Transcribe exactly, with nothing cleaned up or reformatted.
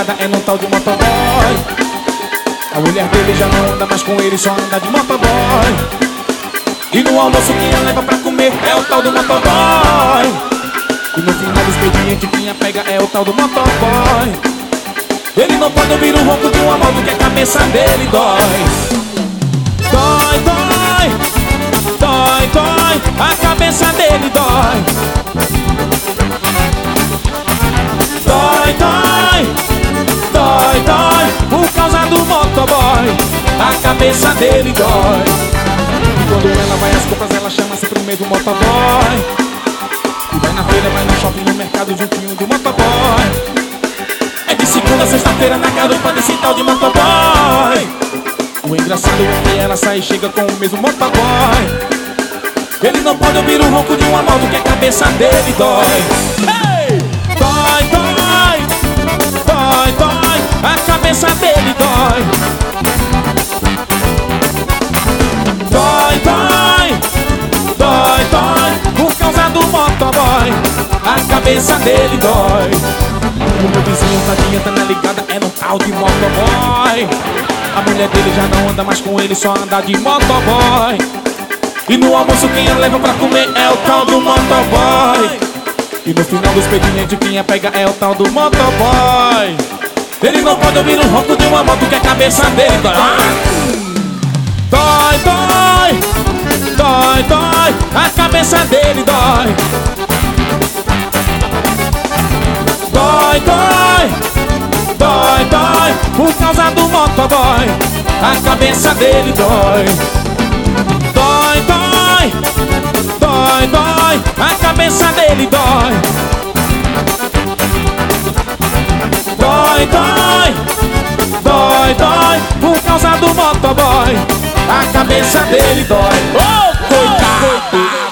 ligada é no tal de motoboy. A mulher dele já não anda mais com ele, só anda de motoboy. E no almoço quem a leva pra comer é o tal do motoboy. E no final do expediente quem a pega é o tal do motoboy. Ele não pode ouvir o ronco de uma moto que a cabeça dele dói. Dói, dói, dói, dói, a cabeça dele dói. Dói, dói, dói, dói, por causa do motoboy, a cabeça dele dói. E quando ela vai às compras ela chama sempre o mesmo motoboy. E vai na feira, vai no shopping, no mercado juntinho do motoboy. É de segunda a sexta-feira na garupa desse tal de motoboy. O engraçado é que ela sai e chega com o mesmo motoboy. Ele não pode ouvir o ronco de uma moto que a cabeça dele dói. Hey! Dói, dói, dói, dói, a cabeça dele dói. Dói, dói, dói, dói, por causa do motoboy, a cabeça dele dói. O meu vizinho tadinha tá na ligada é no tal de motoboy. A mulher dele já não anda mais com ele, só anda de motoboy. E no almoço quem a leva pra comer é o tal do motoboy. E no final do expediente quem a pega é o tal do motoboy. Ele não pode ouvir o ronco de uma moto que a cabeça dele dói. Dói, dói, dói, dói, a cabeça dele dói. Dói, dói, dói, dói, por causa do motoboy, a cabeça dele dói. Dói, dói, dói, dói, a cabeça dele dói. Dói, dói, dói, dói, por causa do motoboy, a cabeça dele dói. Oh, coitado!